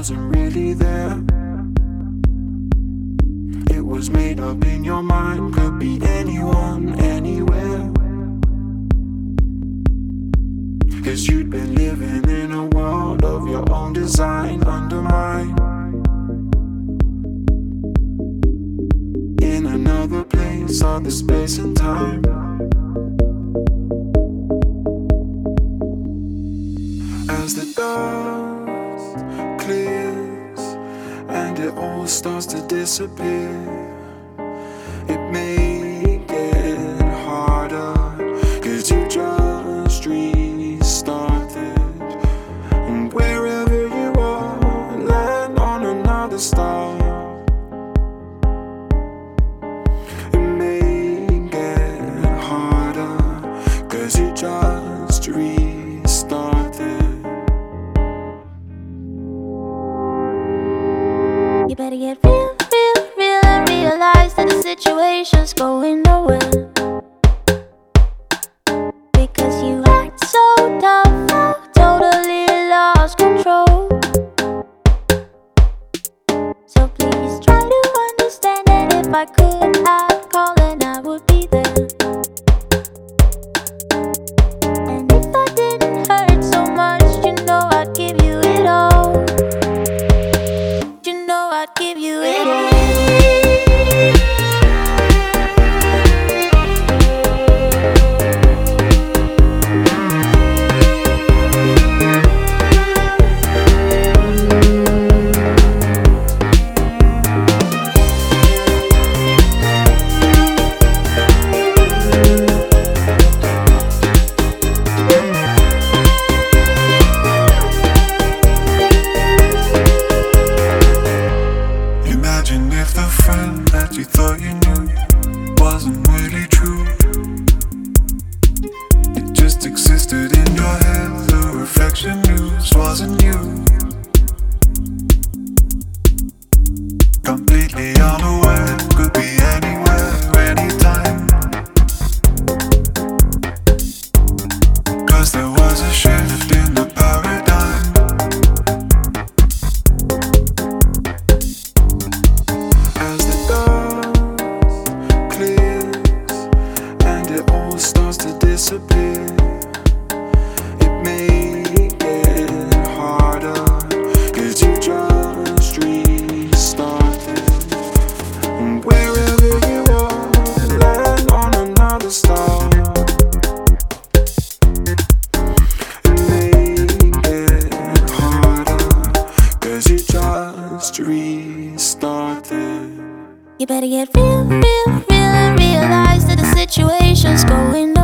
wasn't really there. It was made up in your mind, could be anyone, anywhere. 'Cause you'd been living in a world of your own design, under mine. In another place, other space and time. As the dust clears and it all starts to disappear, it may get harder, 'cause you just restarted. And wherever you are, land on another star. It may get harder, 'cause you just restarted. You better get real, real, real and realize that the situation's going nowhere. Because you act so tough, now totally lost control. So please try to understand that if I could, I'd call and I would be there. And if I didn't hurt so much, you know I'd give you it all. You know I'd give you it all. Imagine if the friend that you thought you knew wasn't really true. It just existed in your head, the reflection news wasn't you. Completely unaware, could be anywhere, anytime. 'Cause there was a shift in the paradigm. As the dust clears and it all starts to disappear, it may get harder, 'cause you just restarted. And wherever you are, land on another star. It may get harder, 'cause you just restarted. You better get real, real, real and realize that the situation's going nowhere.